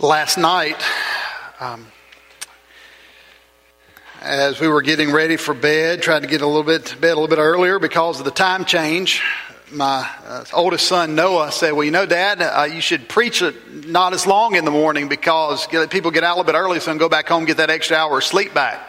Last night, as we were getting ready for bed, tried to get to bed a little bit earlier because of the time change. My oldest son, Noah, said, well, you know, Dad, you should preach it not as long in the morning because people get out a little bit early so they can go back home and get that extra hour of sleep back.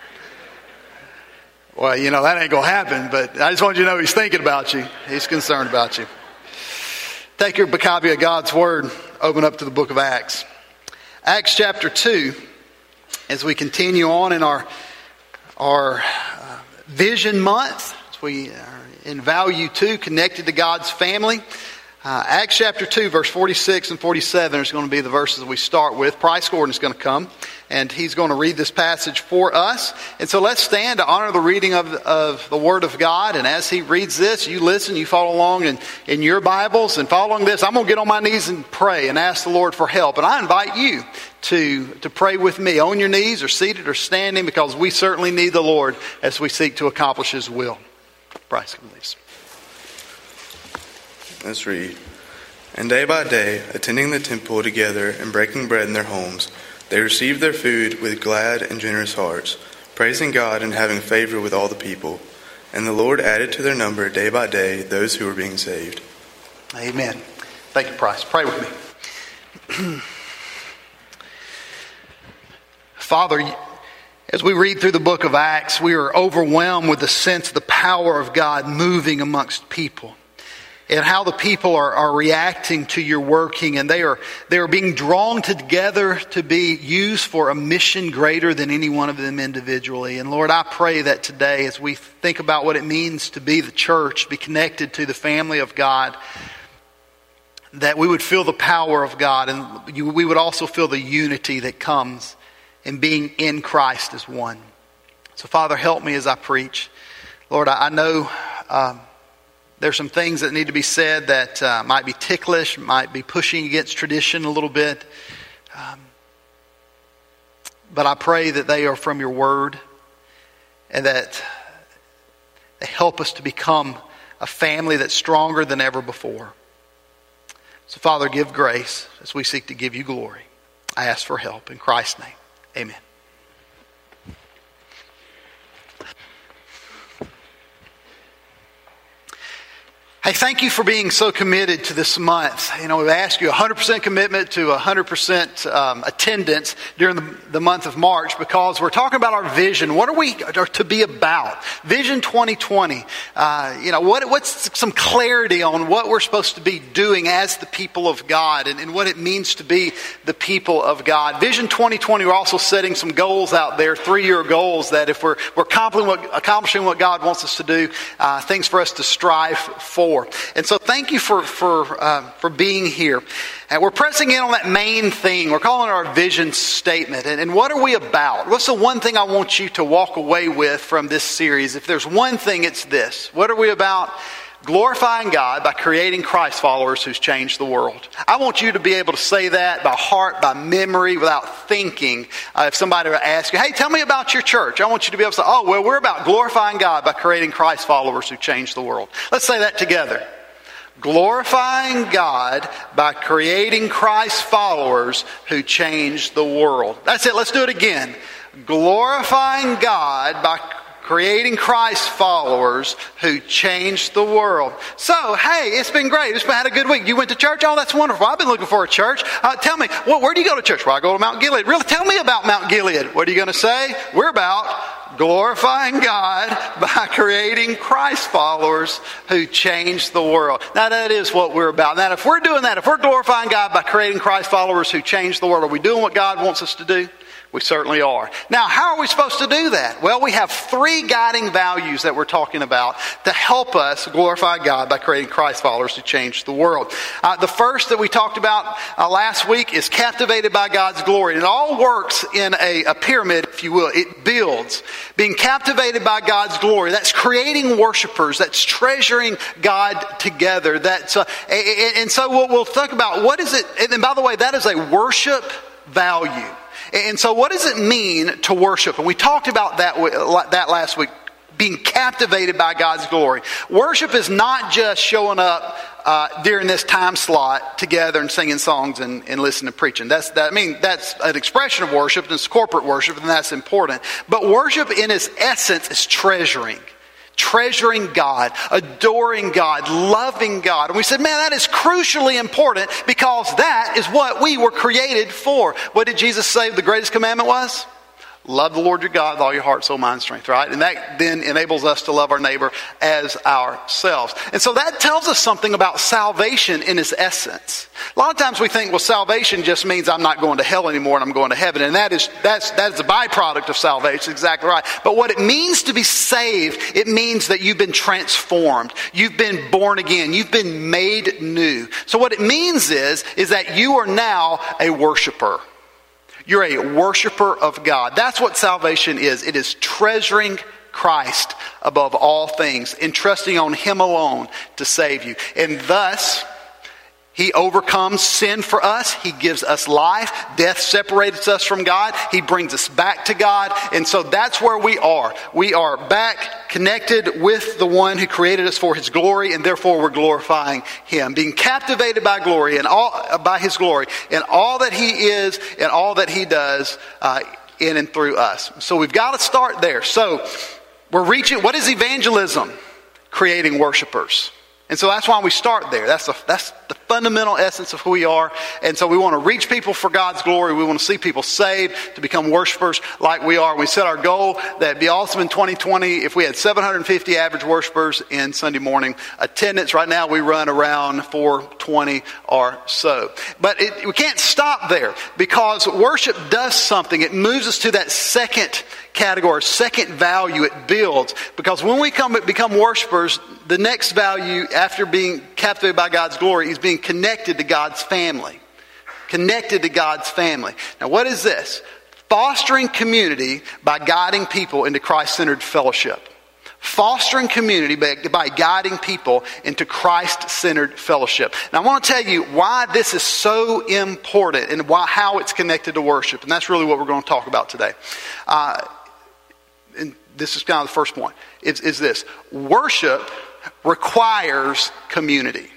Well, you know, that ain't going to happen, but I just want you to know he's thinking about you. He's concerned about you. Take your copy of God's Word, open up to the book of Acts. Acts chapter 2, as we continue on in our Vision Month, as we are in Value 2, connected to God's family. Acts chapter 2, verse 46 and 47 is going to be the verses that we start with. Price Gordon is going to come, and he's going to read this passage for us. And so let's stand to honor the reading of the Word of God. And as he reads this, you listen, you follow along in your Bibles. And following this, I'm going to get on my knees and pray and ask the Lord for help. And I invite you to pray with me on your knees or seated or standing, because we certainly need the Lord as we seek to accomplish His will. Bryce, please. Let's read. And day by day, attending the temple together and breaking bread in their homes, they received their food with glad and generous hearts, praising God and having favor with all the people. And the Lord added to their number day by day those who were being saved. Amen. Thank you, Price. Pray with me. Father, as we read through the book of Acts, we are overwhelmed with the sense of the power of God moving amongst people, and how the people are reacting to your working, and they are being drawn together to be used for a mission greater than any one of them individually. And Lord, I pray that today, as we think about what it means to be the church, be connected to the family of God, that we would feel the power of God, and we would also feel the unity that comes in being in Christ as one. So Father, help me as I preach. Lord, I know there's some things that need to be said that might be ticklish, might be pushing against tradition a little bit. But I pray that they are from your word, and that they help us to become a family that's stronger than ever before. So Father, give grace as we seek to give you glory. I ask for help in Christ's name. Amen. Hey, thank you for being so committed to this month. You know, we've asked you 100% commitment to 100% attendance during the month of March, because we're talking about our vision. What are we to be about? Vision 2020. What's some clarity on what we're supposed to be doing as the people of God, and what it means to be the people of God. Vision 2020, we're also setting some goals out there, 3-year goals, that if we're accomplishing what God wants us to do, things for us to strive for. And so thank you for being here. And we're pressing in on that main thing. We're calling it our vision statement. And what are we about? What's the one thing I want you to walk away with from this series? If there's one thing, it's this. What are we about? Glorifying God by creating Christ followers who's changed the world. I want you to be able to say that by heart, by memory, without thinking. If somebody would ask you, hey, tell me about your church, I want you to be able to say, we're about glorifying God by creating Christ followers who changed the world. Let's say that together. Glorifying God by creating Christ followers who changed the world. That's it. Let's do it again. Glorifying God by creating Christ followers who changed the world. So, hey, it's been great. It's had a good week. You went to church? Oh, that's wonderful. I've been looking for a church. Tell me, where do you go to church? Well, I go to Mount Gilead. Really? Tell me about Mount Gilead. What are you going to say? We're about glorifying God by creating Christ followers who changed the world. Now, that is what we're about. Now, if we're doing that, if we're glorifying God by creating Christ followers who changed the world, are we doing what God wants us to do? We certainly are. Now, how are we supposed to do that? Well, we have 3 guiding values that we're talking about to help us glorify God by creating Christ followers who change the world. The first that we talked about last week is captivated by God's glory. And it all works in a pyramid, if you will. It builds. Being captivated by God's glory. That's creating worshipers. That's treasuring God together. And so we'll think about what is it. And by the way, that is a worship value. And so what does it mean to worship? And we talked about that last week, being captivated by God's glory. Worship is not just showing up during this time slot together and singing songs and listening to preaching. That's an expression of worship, and it's corporate worship, and that's important. But worship in its essence is treasuring God, adoring God, loving God. And we said, man, that is crucially important because that is what we were created for. What did Jesus say the greatest commandment was? Love the Lord your God with all your heart, soul, mind, strength, right? And that then enables us to love our neighbor as ourselves. And so that tells us something about salvation in its essence. A lot of times we think, well, salvation just means I'm not going to hell anymore and I'm going to heaven. And that is a byproduct of salvation, exactly right. But what it means to be saved, it means that you've been transformed. You've been born again. You've been made new. So what it means is that you are now a worshiper. You're a worshiper of God. That's what salvation is. It is treasuring Christ above all things and trusting on Him alone to save you. And thus, He overcomes sin for us. He gives us life. Death separates us from God. He brings us back to God. And so that's where we are. We are back connected with the one who created us for His glory, and therefore we're glorifying Him. Being captivated by glory and by His glory and all that He is and all that He does in and through us. So we've got to start there. So we're reaching, what is evangelism? Creating worshipers. And so that's why we start there. That's the fundamental essence of who we are. And so we want to reach people for God's glory. We want to see people saved, to become worshipers like we are. We set our goal that it'd be awesome in 2020 if we had 750 average worshipers in Sunday morning attendance. Right now we run around 420 or so. But we can't stop there because worship does something. It moves us to that second category, second value it builds. Because when we become worshipers, the next value after being captivated by God's glory is being connected to God's family. Connected to God's family. Now what is this? Fostering community by guiding people into Christ-centered fellowship. Fostering community by guiding people into Christ-centered fellowship. Now I want to tell you why this is so important and how it's connected to worship. And that's really what we're going to talk about today. And this is kind of the first point, is this. Worship requires community.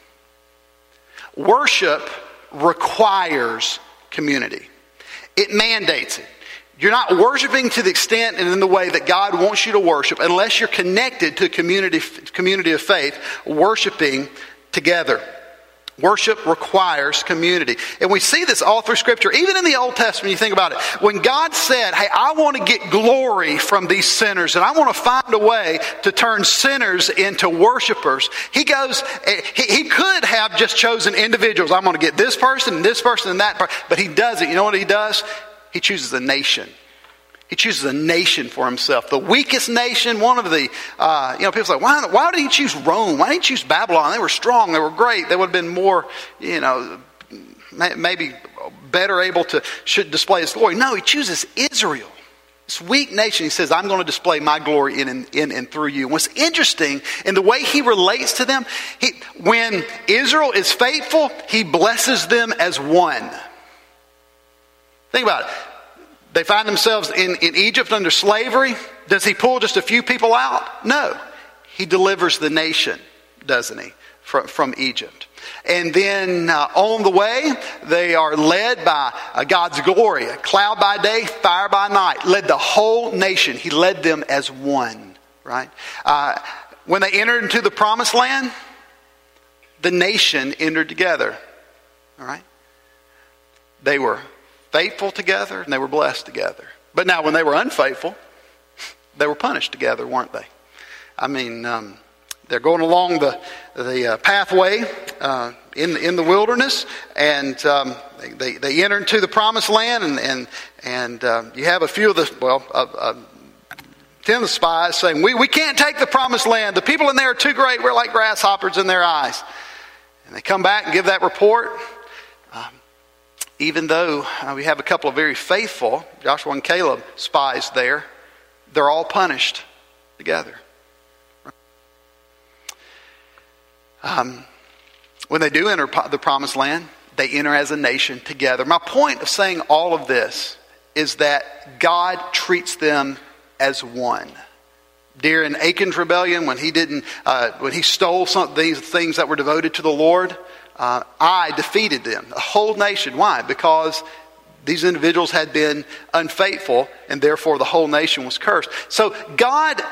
Worship requires community. It mandates it. You're not worshiping to the extent and in the way that God wants you to worship unless you're connected to a community of faith, worshiping together. Worship requires community. And we see this all through Scripture. Even in the Old Testament, you think about it. When God said, hey, I want to get glory from these sinners, and I want to find a way to turn sinners into worshipers, He could have just chosen individuals. I'm going to get this person and that person. But He doesn't. You know what He does? He chooses a nation. He chooses a nation for Himself. The weakest nation, one of the, people say, why did He choose Rome? Why didn't He choose Babylon? They were strong. They were great. They would have been more, maybe better able to display His glory. No, He chooses Israel. This weak nation. He says, I'm going to display my glory in and through you. And what's interesting in the way He relates to them, when Israel is faithful, He blesses them as one. Think about it. They find themselves in Egypt under slavery. Does He pull just a few people out? No. He delivers the nation, doesn't He, from Egypt. And then on the way, they are led by God's glory. A cloud by day, fire by night. Led the whole nation. He led them as one, right? When they entered into the promised land, the nation entered together, all right? They were faithful together and they were blessed together. But now when they were unfaithful, they were punished together, weren't they? I mean, they're going along the pathway in the wilderness, and they enter into the promised land, and you have a few of 10 of the spies saying, we can't take the promised land. The people in there are too great. We're like grasshoppers in their eyes. And they come back and give that report. Even though we have a couple of very faithful, Joshua and Caleb, spies there, they're all punished together. When they do enter the promised land, they enter as a nation together. My point of saying all of this is that God treats them as one. During Achan's rebellion, when he stole some of these things that were devoted to the Lord, I defeated them, the whole nation. Why? Because these individuals had been unfaithful, and therefore the whole nation was cursed. So God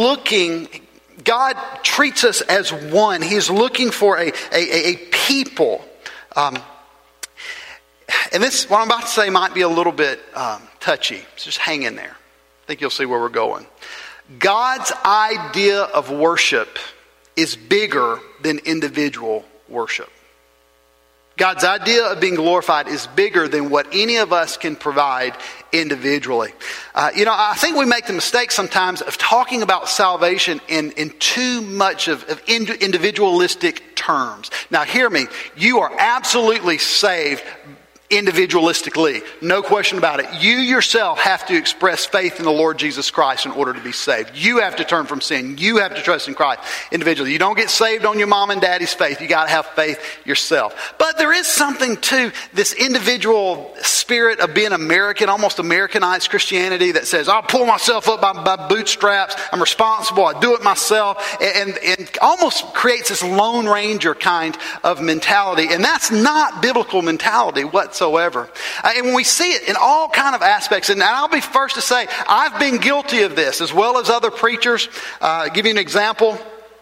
treats us as one. He's looking for a people. And this, what I'm about to say, might be a little bit touchy. So just hang in there. I think you'll see where we're going. God's idea of worship is bigger than individual worship. God's idea of being glorified is bigger than what any of us can provide individually. I think we make the mistake sometimes of talking about salvation in too much of individualistic terms. Now hear me, you are absolutely saved individualistically. No question about it. You yourself have to express faith in the Lord Jesus Christ in order to be saved. You have to turn from sin. You have to trust in Christ individually. You don't get saved on your mom and daddy's faith. You got to have faith yourself. But there is something to this individual spirit of being American, almost Americanized Christianity that says, I'll pull myself up by bootstraps. I'm responsible. I do it myself. And almost creates this Lone Ranger kind of mentality. And that's not biblical mentality whatsoever. And when we see it in all kind of aspects, and I'll be first to say, I've been guilty of this as well as other preachers. Give you an example.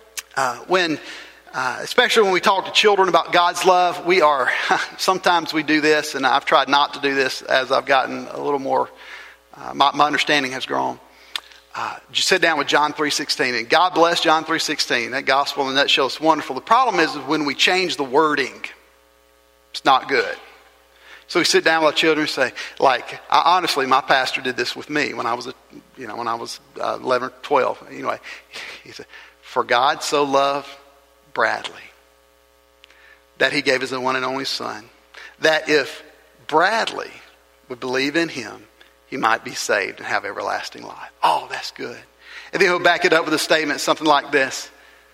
Especially when we talk to children about God's love, sometimes we do this, and I've tried not to do this as I've gotten a little more, my understanding has grown. Just sit down with John 3:16, and God bless John 3:16. That gospel in a nutshell is wonderful. The problem is when we change the wording, it's not good. So we sit down with our children and say, honestly, my pastor did this with me when I was 11 or 12. Anyway, he said, for God so loved Bradley that he gave his one and only son, that if Bradley would believe in him, he might be saved and have everlasting life. Oh, that's good. And then he'll back it up with a statement, something like this.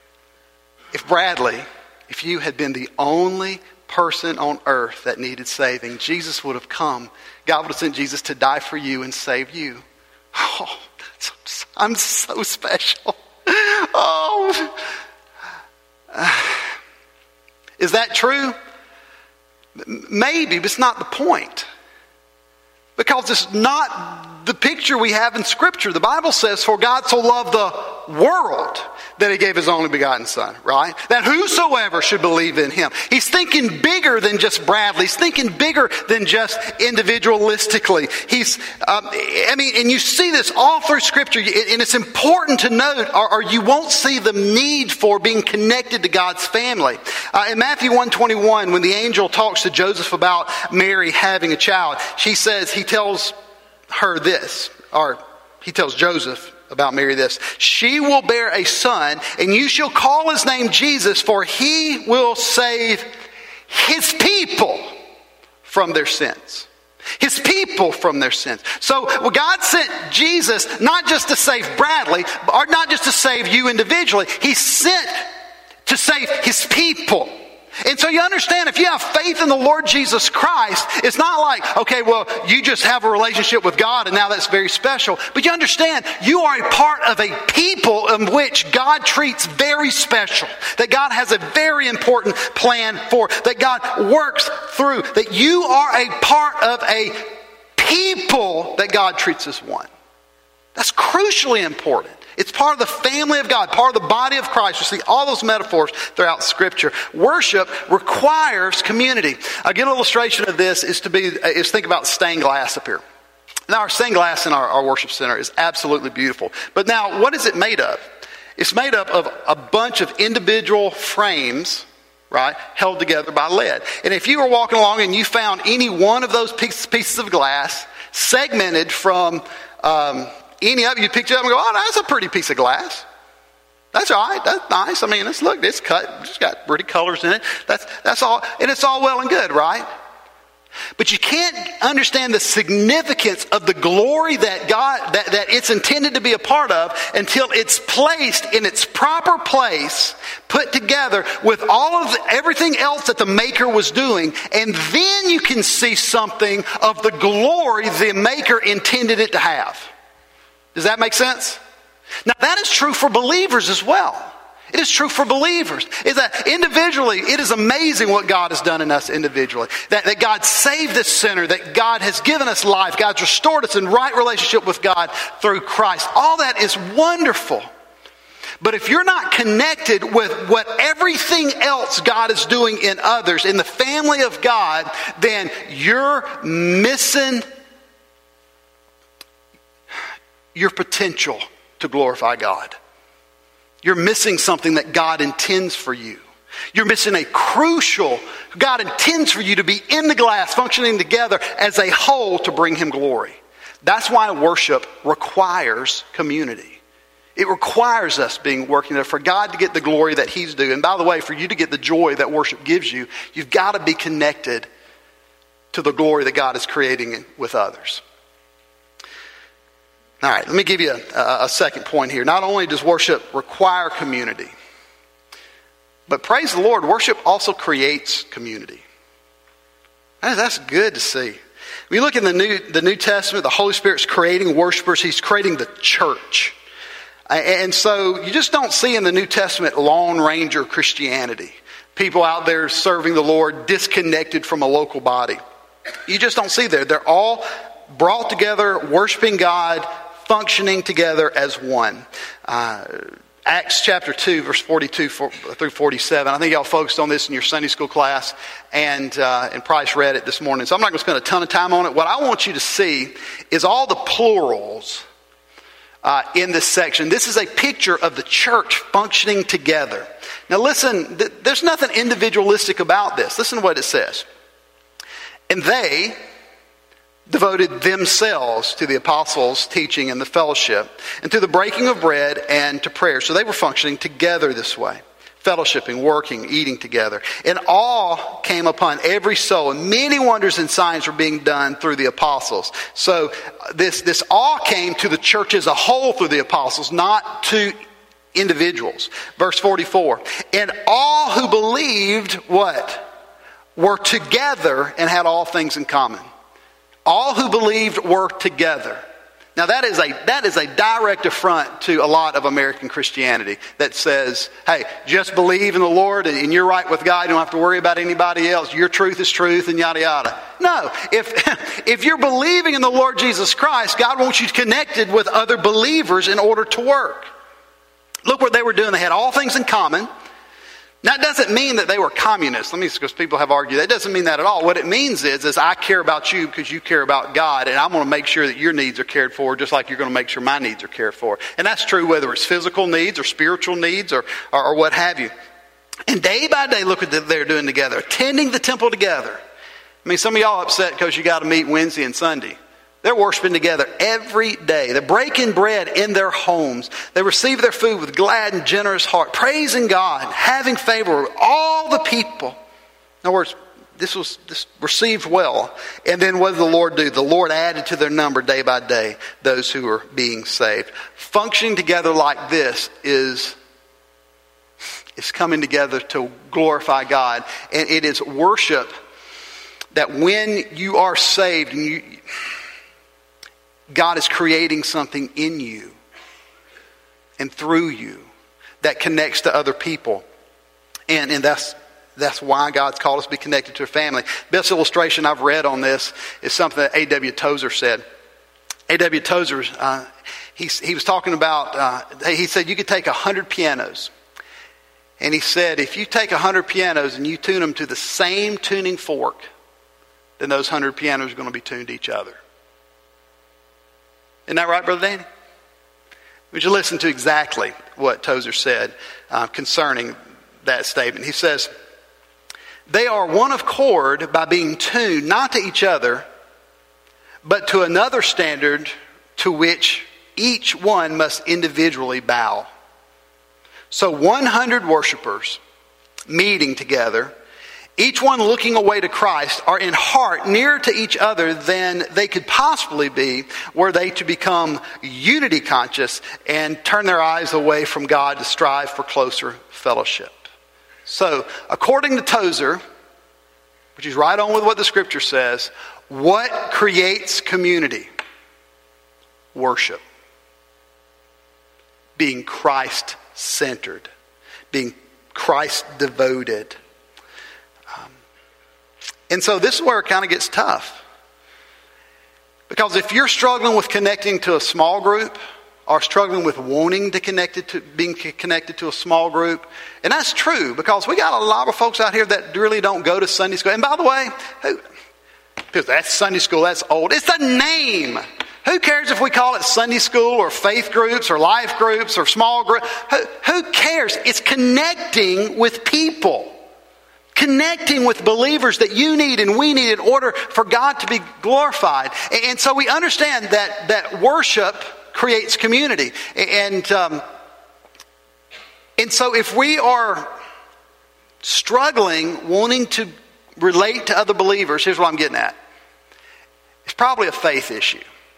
If you had been the only person on earth that needed saving, Jesus would have come. God would have sent Jesus to die for you and save you. Oh, I'm so special. Oh, is that true? Maybe, but it's not the point. Because it's not the picture we have in Scripture. The Bible says, for God so loved the world that he gave his only begotten son, right? That whosoever should believe in him. He's thinking bigger than just Bradley. He's thinking bigger than just individualistically. And you see this all through Scripture, and it's important to note, or you won't see the need for being connected to God's family. In Matthew 1:21, when the angel talks to Joseph about Mary having a child, he tells her this, or he tells Joseph about Mary this. She will bear a son, and you shall call his name Jesus, for he will save his people from their sins. His people from their sins. So God sent Jesus not just to save Bradley, or not just to save you individually. He sent to save his people. And so you understand, if you have faith in the Lord Jesus Christ, it's not like, okay, well, you just have a relationship with God and now that's very special. But you understand, you are a part of a people in which God treats very special. That God has a very important plan for. That God works through. That you are a part of a people that God treats as one. That's crucially important. It's part of the family of God, part of the body of Christ. You see all those metaphors throughout Scripture. Worship requires community. A good illustration of this is think about stained glass up here. Now, our stained glass in our worship center is absolutely beautiful. But now, what is it made of? It's made up of a bunch of individual frames, right, held together by lead. And if you were walking along and you found any one of those pieces of glass segmented from any of you picked it up and go, oh, that's a pretty piece of glass. That's all right. That's nice. I mean, it's cut. It's just got pretty colors in it. That's all. And it's all well and good, right? But you can't understand the significance of the glory that God, that it's intended to be a part of until it's placed in its proper place, put together with everything else that the Maker was doing. And then you can see something of the glory the Maker intended it to have. Does that make sense? Now that is true for believers as well. It is true for believers. Is that individually, it is amazing what God has done in us individually. That God saved this sinner, that God has given us life, God's restored us in right relationship with God through Christ. All that is wonderful. But if you're not connected with what everything else God is doing in others, in the family of God, then you're missing your potential to glorify God. You're missing something that God intends for you. You're missing a crucial, God intends for you to be in the glass, functioning together as a whole to bring Him glory. That's why worship requires community. It requires us working there for God to get the glory that He's due. And by the way, for you to get the joy that worship gives you, you've got to be connected to the glory that God is creating with others. All right, let me give you a second point here. Not only does worship require community, but praise the Lord, worship also creates community. That's good to see. When you look in the New Testament, the Holy Spirit's creating worshipers. He's creating the church. And so you just don't see in the New Testament Lone Ranger Christianity. People out there serving the Lord disconnected from a local body. You just don't see there. They're all brought together, worshiping God, functioning together as one. Acts chapter 2, verse 42 through 47. I think y'all focused on this in your Sunday school class, and Price read it this morning. So I'm not going to spend a ton of time on it. What I want you to see is all the plurals in this section. This is a picture of the church functioning together. Now listen, there's nothing individualistic about this. Listen to what it says. And they devoted themselves to the apostles' teaching and the fellowship, and to the breaking of bread and to prayer. So they were functioning together this way. Fellowshipping, working, eating together. And awe came upon every soul, and many wonders and signs were being done through the apostles. So this awe came to the church as a whole through the apostles, not to individuals. Verse 44. And all who believed, what? Were together and had all things in common. All who believed were together. Now that is a direct affront to a lot of American Christianity that says, hey, just believe in the Lord and you're right with God. You don't have to worry about anybody else. Your truth is truth and yada yada. No, if you're believing in the Lord Jesus Christ, God wants you connected with other believers in order to work. Look what they were doing. They had all things in common. That doesn't mean that they were communists. Because people have argued. That doesn't mean that at all. What it means is I care about you because you care about God, and I'm going to make sure that your needs are cared for just like you're going to make sure my needs are cared for. And that's true whether it's physical needs or spiritual needs or what have you. And day by day, look at what they're doing together. Attending the temple together. I mean, some of y'all upset because you got to meet Wednesday and Sunday. They're worshiping together every day. They're breaking bread in their homes. They receive their food with glad and generous heart, praising God, having favor with all the people. In other words, this received well. And then what did the Lord do? The Lord added to their number day by day those who are being saved. Functioning together like this is coming together to glorify God. And it is worship that when you are saved and God is creating something in you and through you that connects to other people. And that's why God's called us to be connected to a family. Best illustration I've read on this is something that A.W. Tozer said. A.W. Tozer, he was talking about, he said you could take 100 pianos. And he said if you take 100 pianos and you tune them to the same tuning fork, then those 100 pianos are going to be tuned to each other. Isn't that right, Brother Danny? Would you listen to exactly what Tozer said concerning that statement? He says, they are one accord by being tuned not to each other, but to another standard to which each one must individually bow. So 100 worshipers meeting together, each one looking away to Christ, are in heart nearer to each other than they could possibly be were they to become unity conscious and turn their eyes away from God to strive for closer fellowship. So, according to Tozer, which is right on with what the scripture says, what creates community? Worship. being Christ-centered, being Christ-devoted. And so this is where it kind of gets tough. Because if you're struggling with connecting to a small group, or struggling with wanting to being connected to a small group, and that's true, because we got a lot of folks out here that really don't go to Sunday school. And by the way, because that's Sunday school, that's old. It's a name. Who cares if we call it Sunday school or faith groups or life groups or small groups? Who cares? It's connecting with people. Connecting with believers that you need and we need in order for God to be glorified. And so we understand that worship creates community. And so if we are struggling, wanting to relate to other believers, here's what I'm getting at. It's probably a faith issue.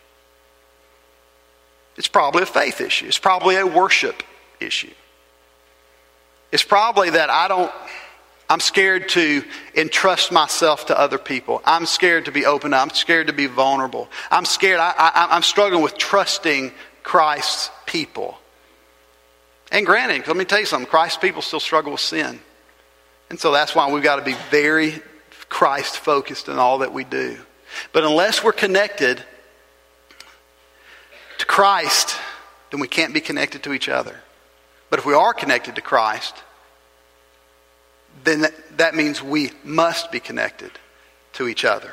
It's probably a faith issue. It's probably a worship issue. It's probably that I'm scared to entrust myself to other people. I'm scared to be open up. I'm scared to be vulnerable. I'm scared. I'm struggling with trusting Christ's people. And granted, let me tell you something. Christ's people still struggle with sin. And so that's why we've got to be very Christ-focused in all that we do. But unless we're connected to Christ, then we can't be connected to each other. But if we are connected to Christ, then that means we must be connected to each other.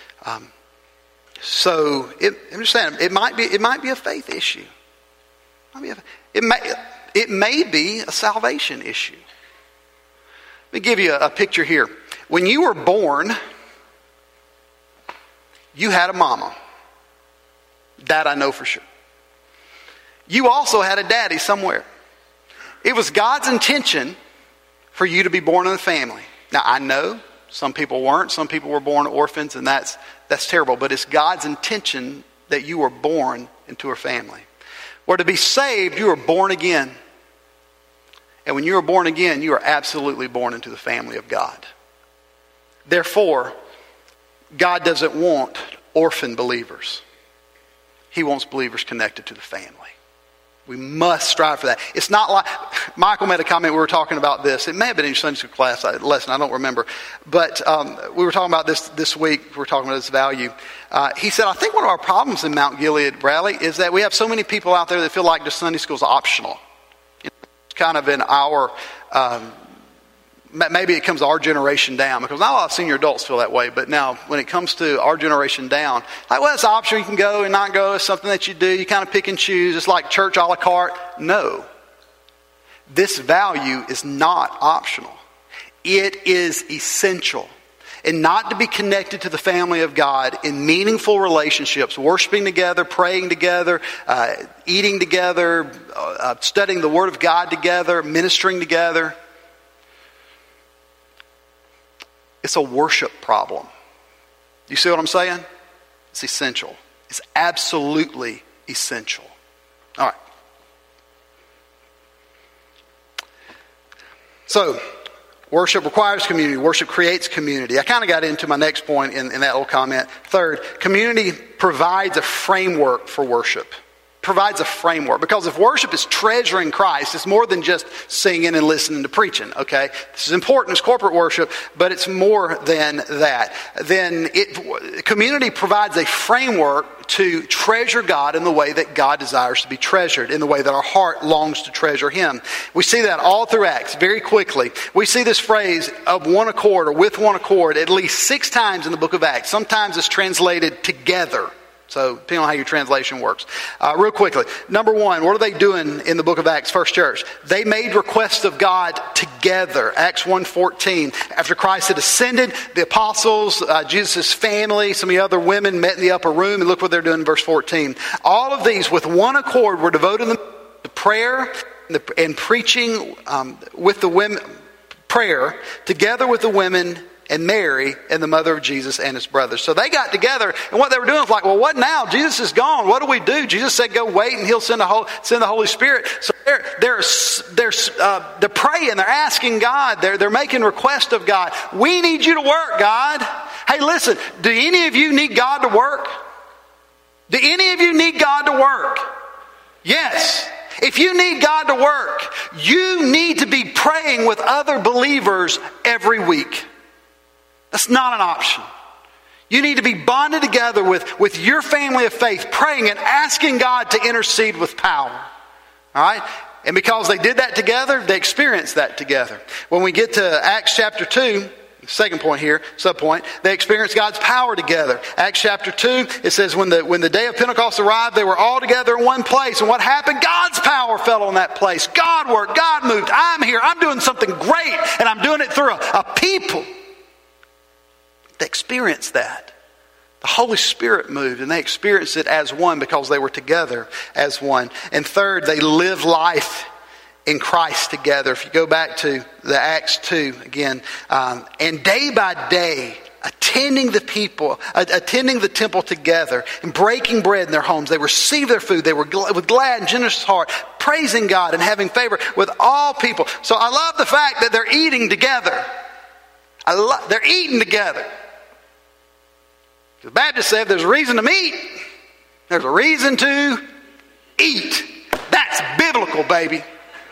So I'm just saying, it might be a faith issue. It may be a salvation issue. Let me give you a picture here. When you were born, you had a mama. That I know for sure. You also had a daddy somewhere. It was God's intention for you to be born in a family. Now, I know some people weren't. Some people were born orphans, and that's terrible. But it's God's intention that you were born into a family. Or to be saved, you were born again. And when you are born again, you are absolutely born into the family of God. Therefore, God doesn't want orphan believers. He wants believers connected to the family. We must strive for that. It's not like, Michael made a comment, we were talking about this. It may have been in your Sunday school class lesson, I don't remember. But we were talking about this week, we were talking about this value. He said, I think one of our problems in Mount Gilead, Bradley, is that we have so many people out there that feel like just Sunday school is optional. It's kind of in our, maybe it comes to our generation down, because not a lot of senior adults feel that way, but now when it comes to our generation down, like, well, it's optional, you can go and not go, it's something that you do, you kind of pick and choose, it's like church a la carte. No. This value is not optional. It is essential. And not to be connected to the family of God in meaningful relationships, worshiping together, praying together, eating together, studying the Word of God together, ministering together. It's a worship problem. You see what I'm saying? It's essential. It's absolutely essential. All right. So, worship requires community. Worship creates community. I kind of got into my next point in that little comment. Third, community provides a framework for worship. Provides a framework. Because if worship is treasuring Christ, it's more than just singing and listening to preaching, okay? This is important as corporate worship, but it's more than that. Then community provides a framework to treasure God in the way that God desires to be treasured, in the way that our heart longs to treasure Him. We see that all through Acts very quickly. We see this phrase of one accord or with one accord at least 6 times in the book of Acts. Sometimes it's translated together. So, depending on how your translation works. Real quickly. Number 1, what are they doing in the book of Acts, First Church? They made requests of God together. Acts 1:14. After Christ had ascended, the apostles, Jesus' family, some of the other women met in the upper room. And look what they're doing in verse 14. All of these, with one accord, were devoted to prayer and preaching with the women. Prayer, together with the women and Mary and the mother of Jesus and his brothers. So they got together, and what they were doing was like, well, what now? Jesus is gone. What do we do? Jesus said, go wait and He'll send the Holy Spirit. So they're praying. They're asking God. They're making requests of God. We need you to work, God. Hey, listen, do any of you need God to work? Do any of you need God to work? Yes. If you need God to work, you need to be praying with other believers every week. That's not an option. You need to be bonded together with your family of faith, praying and asking God to intercede with power. All right? And because they did that together, they experienced that together. When we get to Acts chapter 2, second point here, subpoint, they experienced God's power together. Acts chapter 2, it says when the day of Pentecost arrived, they were all together in one place. And what happened? God's power fell on that place. God worked. God moved. I'm here. I'm doing something great. And I'm doing it through a people. They experienced that. The Holy Spirit moved, and they experienced it as one because they were together as one. And third, they lived life in Christ together. If you go back to the Acts 2 again, and day by day, attending the temple together and breaking bread in their homes. They received their food. They were with glad and generous heart, praising God and having favor with all people. So I love the fact that they're eating together. They're eating together. The Baptists say if there's a reason to meet, there's a reason to eat. That's biblical, baby.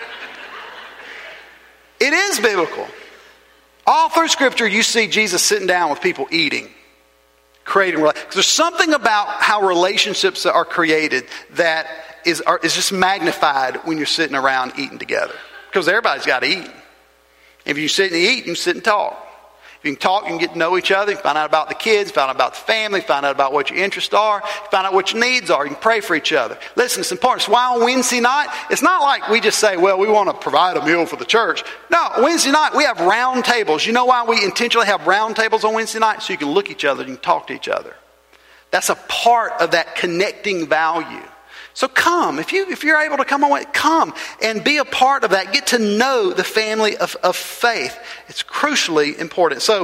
It is biblical. All through Scripture, you see Jesus sitting down with people eating, creating relationships. There's something about how relationships are created that is just magnified when you're sitting around eating together. Because everybody's got to eat. If you sit and eat, you sit and talk. If you can talk, you can get to know each other. You find out about the kids, find out about the family, find out about what your interests are, find out what your needs are. You can pray for each other. Listen, it's important. It's why on Wednesday night, it's not like we just say, well, we want to provide a meal for the church. No, Wednesday night, we have round tables. You know why we intentionally have round tables on Wednesday night? So you can look at each other and you can talk to each other. That's a part of that connecting value. So come, if you're able to come and be a part of that. Get to know the family of faith. It's crucially important. So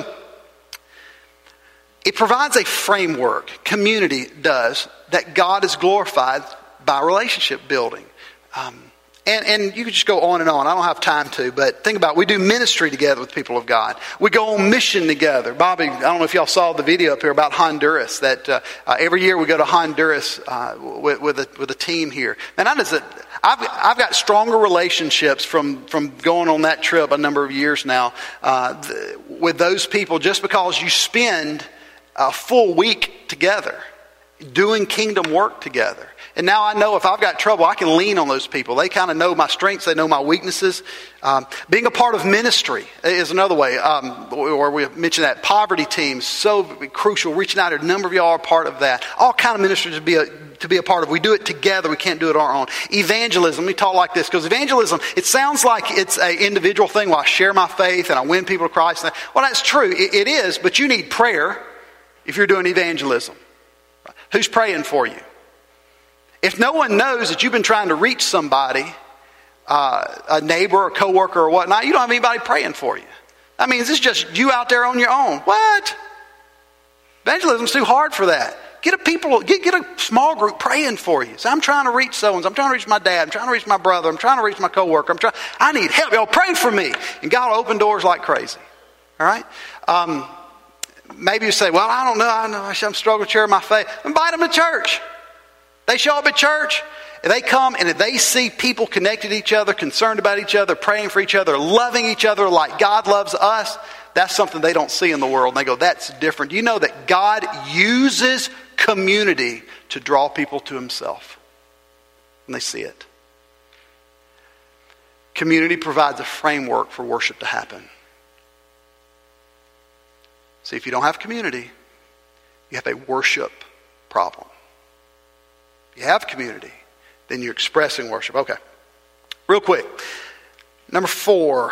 it provides a framework, community does, that God is glorified by relationship building. And you can just go on and on. I don't have time to, but think about it. We do ministry together with people of God. We go on mission together. Bobby, I don't know if y'all saw the video up here about Honduras, that every year we go to Honduras with a team here. And I've got stronger relationships from going on that trip a number of years now with those people just because you spend a full week together doing kingdom work together. And now I know if I've got trouble, I can lean on those people. They kind of know my strengths. They know my weaknesses. Being a part of ministry is another way. Or we mentioned that poverty team, so crucial. Reaching out, a number of y'all are part of that. All kind of ministry to be a part of. We do it together. We can't do it on our own. Evangelism. Let me talk like this, because evangelism, it sounds like it's an individual thing where I share my faith and I win people to Christ. Well, that's true. It is, but you need prayer if you're doing evangelism. Who's praying for you? If no one knows that you've been trying to reach somebody, a neighbor, a coworker, or whatnot, you don't have anybody praying for you. I mean, is this just you out there on your own? What? Evangelism's too hard for that. Get a small group praying for you. Say, I'm trying to reach so-and-so. I'm trying to reach my dad. I'm trying to reach my brother. I'm trying to reach my coworker. I need help. Y'all pray for me. And God will open doors like crazy. All right? Maybe you say, well, I don't know. I know I'm struggling to share my faith. Invite them to church. They show up at church, and they come, and if they see people connected to each other, concerned about each other, praying for each other, loving each other like God loves us, that's something they don't see in the world. And they go, that's different. Do you know that God uses community to draw people to himself? And they see it. Community provides a framework for worship to happen. See, if you don't have community, you have a worship problem. If you have community, then you're expressing worship. Okay. Real quick. Number 4,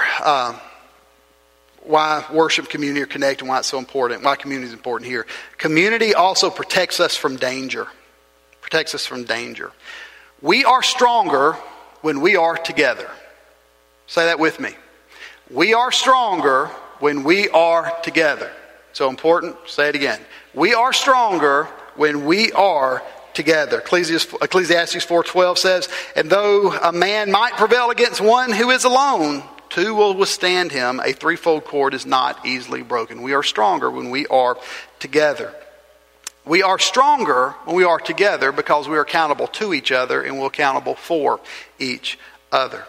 why worship, community are connected and why it's so important. Why community is important here. Community also protects us from danger. Protects us from danger. We are stronger when we are together. Say that with me. We are stronger when we are together. So important. Say it again. We are stronger when we are together. Ecclesiastes 4:12 says, and though a man might prevail against one who is alone, 2 will withstand him. A threefold cord is not easily broken. We are stronger when we are together. we are stronger when we are together because we are accountable to each other and we're accountable for each other.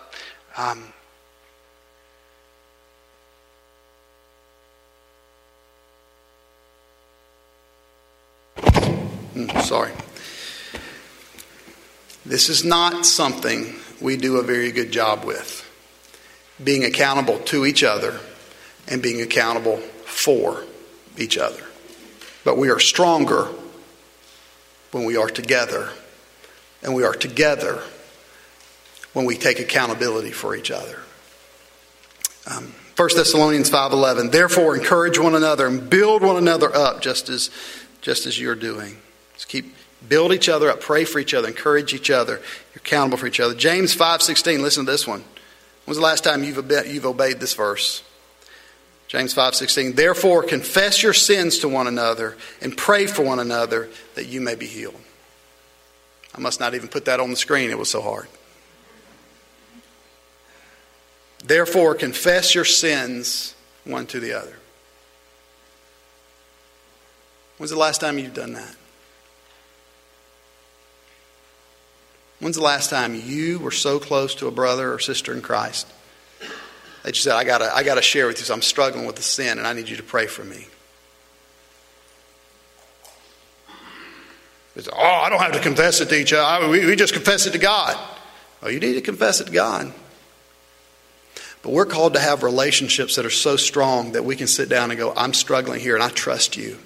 Sorry. This is not something we do a very good job with. Being accountable to each other and being accountable for each other. But we are stronger when we are together. And we are together when we take accountability for each other. 1 Thessalonians 5:11. Therefore encourage one another and build one another up just as you're doing. Just build each other up, pray for each other, encourage each other. You're accountable for each other. James 5:16. Listen to this one. When's the last time you've obeyed this verse? James 5:16. Therefore confess your sins to one another and pray for one another that you may be healed. I must not even put that on the screen. It was so hard. Therefore confess your sins one to the other. When's the last time you've done that? When's the last time you were so close to a brother or sister in Christ that you said, I gotta share with you, so I'm struggling with the sin and I need you to pray for me? It's, I don't have to confess it to each other. We just confess it to God. Oh, you need to confess it to God. But we're called to have relationships that are so strong that we can sit down and go, I'm struggling here and I trust you.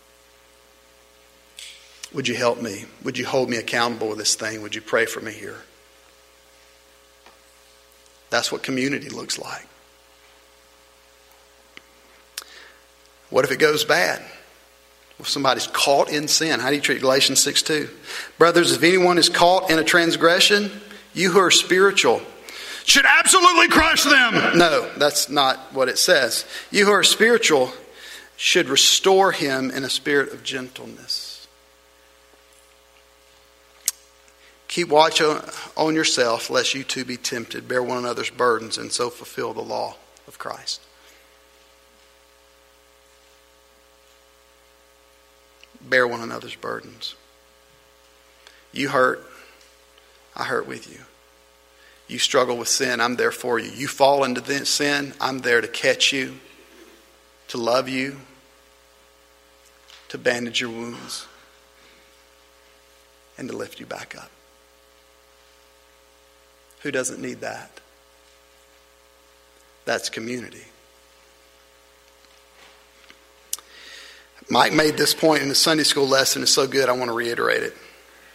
Would you help me? Would you hold me accountable with this thing? Would you pray for me here? That's what community looks like. What if it goes bad? If somebody's caught in sin, how do you treat Galatians 6:2? Brothers, if anyone is caught in a transgression, you who are spiritual should absolutely crush them. No, that's not what it says. You who are spiritual should restore him in a spirit of gentleness. Keep watch on yourself, lest you too be tempted. Bear one another's burdens, and so fulfill the law of Christ. Bear one another's burdens. You hurt, I hurt with you. You struggle with sin, I'm there for you. You fall into sin, I'm there to catch you, to love you, to bandage your wounds, and to lift you back up. Who doesn't need that? That's community. Mike made this point in the Sunday school lesson. It's so good, I want to reiterate it.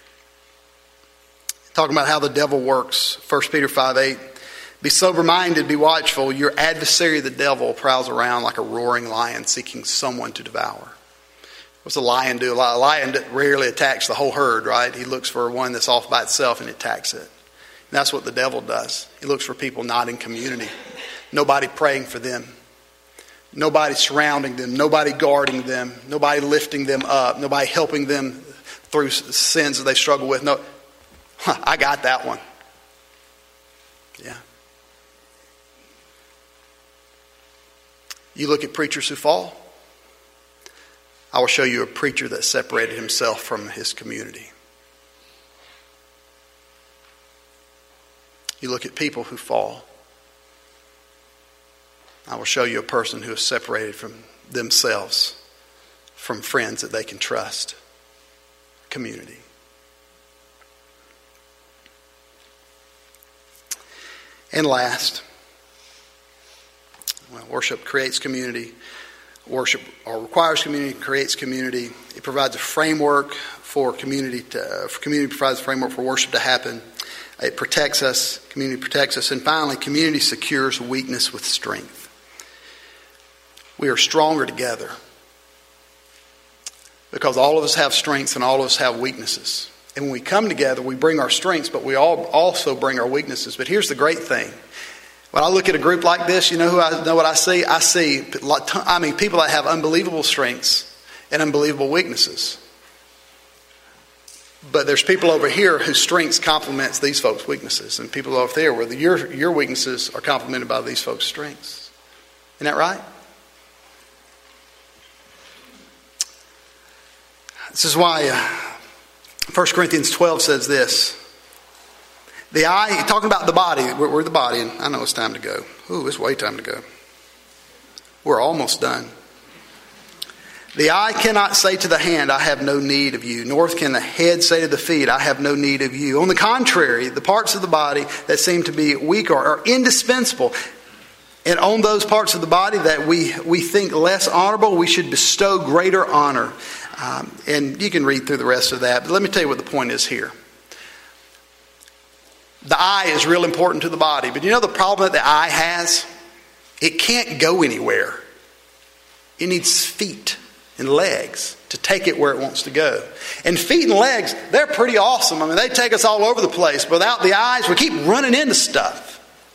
Talking about how the devil works. 1 Peter 5:8. Be sober-minded, be watchful. Your adversary, the devil, prowls around like a roaring lion seeking someone to devour. What's a lion do? A lion rarely attacks the whole herd, right? He looks for one that's off by itself and attacks it. And that's what the devil does. He looks for people not in community. Nobody praying for them. Nobody surrounding them. Nobody guarding them. Nobody lifting them up. Nobody helping them through sins that they struggle with. No, I got that one. Yeah. You look at preachers who fall. I will show you a preacher that separated himself from his community. You look at people who fall. I will show you a person who is separated from themselves, from friends that they can trust. Community. And last, worship creates community. Worship requires community, creates community. It provides a framework for community. Community provides a framework for worship to happen. It protects us. Community protects us. And finally, community secures weakness with strength. We are stronger together because all of us have strengths and all of us have weaknesses. And when we come together, we bring our strengths, but we all also bring our weaknesses. But here's the great thing. When I look at a group like this, you know what I see? I see people that have unbelievable strengths and unbelievable weaknesses. But there's people over here whose strengths complements these folks' weaknesses, and people over there where your weaknesses are complemented by these folks' strengths. Isn't that right? This is why 1 Corinthians 12 says this. The eye, talking about the body, we're the body, and I know it's time to go. Ooh, it's way time to go. We're almost done. The eye cannot say to the hand, I have no need of you, nor can the head say to the feet, I have no need of you. On the contrary, the parts of the body that seem to be weak are indispensable. And on those parts of the body that we think less honorable, we should bestow greater honor. And you can read through the rest of that, but let me tell you what the point is here. The eye is real important to the body, but you know the problem that the eye has? It can't go anywhere. It needs feet and legs to take it where it wants to go. And feet and legs, they're pretty awesome. I mean, they take us all over the place. But without the eyes, we keep running into stuff.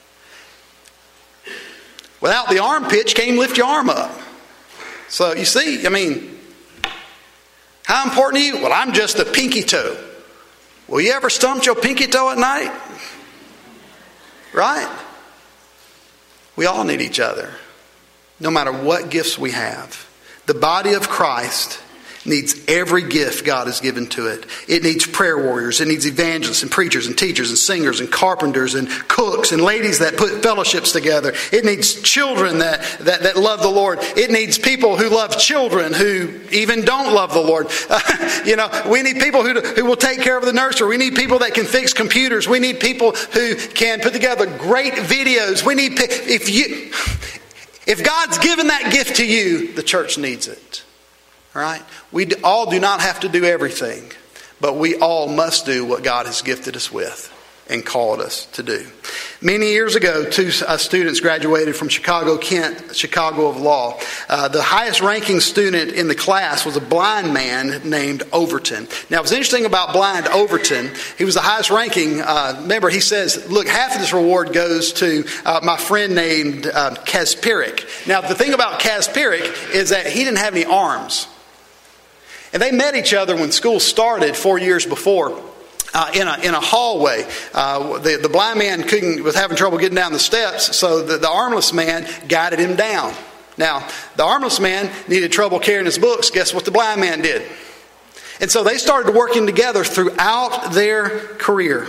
Without the armpit, you can't even lift your arm up. So you see, I mean, how important are you? Well, I'm just a pinky toe. Well, you ever stumped your pinky toe at night? Right? We all need each other, no matter what gifts we have. The body of Christ needs every gift God has given to it. It needs prayer warriors. It needs evangelists and preachers and teachers and singers and carpenters and cooks and ladies that put fellowships together. It needs children that love the Lord. It needs people who love children who even don't love the Lord. We need people who will take care of the nursery. We need people that can fix computers. We need people who can put together great videos. We need if God's given that gift to you, the church needs it. All right? We all do not have to do everything, but we all must do what God has gifted us with and called us to do. Many years ago, two students graduated from Chicago-Kent, Chicago of Law. The highest ranking student in the class was a blind man named Overton. Now, what's interesting about blind Overton, he was the highest ranking. Remember, he says, look, half of this reward goes to my friend named Kaspirik. Now, the thing about Kaspirik is that he didn't have any arms. And they met each other when school started 4 years before in a hallway. The blind man was having trouble getting down the steps, so the armless man guided him down. Now, the armless man needed trouble carrying his books. Guess what the blind man did? And so they started working together throughout their career.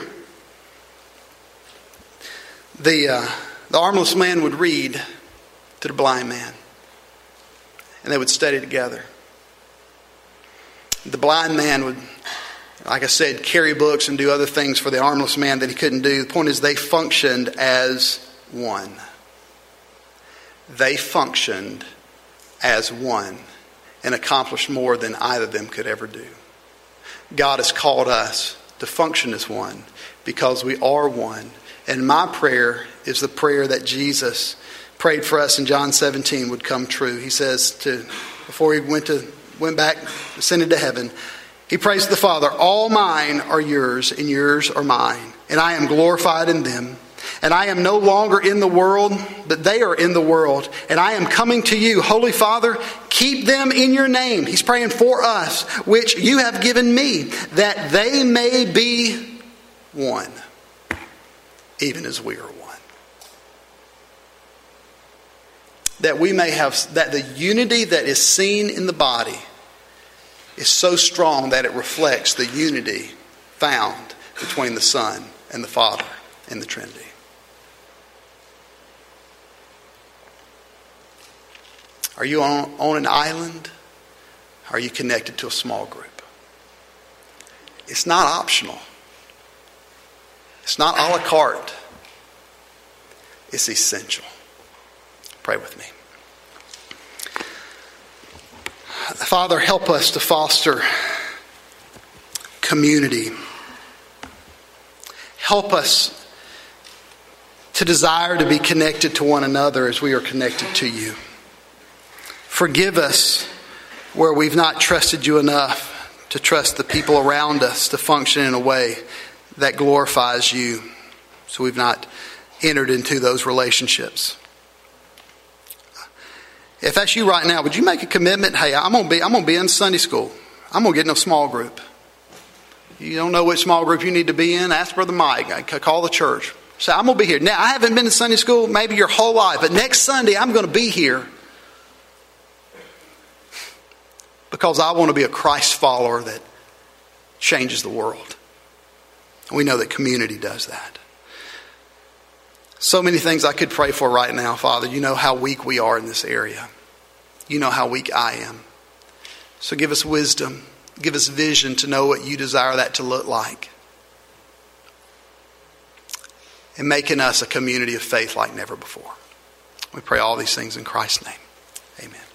The armless man would read to the blind man, and they would study together. The blind man would, like I said, carry books and do other things for the armless man that he couldn't do. The point is they functioned as one. They functioned as one and accomplished more than either of them could ever do. God has called us to function as one because we are one. And my prayer is the prayer that Jesus prayed for us in John 17 would come true. He says before he went back, ascended to heaven, he prays to the Father, all mine are yours and yours are mine, and I am glorified in them. And I am no longer in the world, but they are in the world. And I am coming to you, Holy Father, keep them in your name. He's praying for us, which you have given me, that they may be one, even as we are one. That we may have, that the unity that is seen in the body is so strong that it reflects the unity found between the Son and the Father in the Trinity. Are you on an island? Or are you connected to a small group? It's not optional. It's not a la carte. It's essential. Pray with me. Father, help us to foster community. Help us to desire to be connected to one another as we are connected to you. Forgive us where we've not trusted you enough to trust the people around us to function in a way that glorifies you. So we've not entered into those relationships. If that's you right now, would you make a commitment? Hey, I'm gonna be in Sunday school. I'm gonna get in a small group. You don't know which small group you need to be in? Ask Brother Mike. Call the church. Say, I'm gonna be here. Now, I haven't been to Sunday school maybe your whole life, but next Sunday I'm gonna be here. because I want to be a Christ follower that changes the world. We know that community does that. So many things I could pray for right now, Father. You know how weak we are in this area. You know how weak I am. So give us wisdom. Give us vision to know what you desire that to look like. And making us a community of faith like never before. We pray all these things in Christ's name. Amen.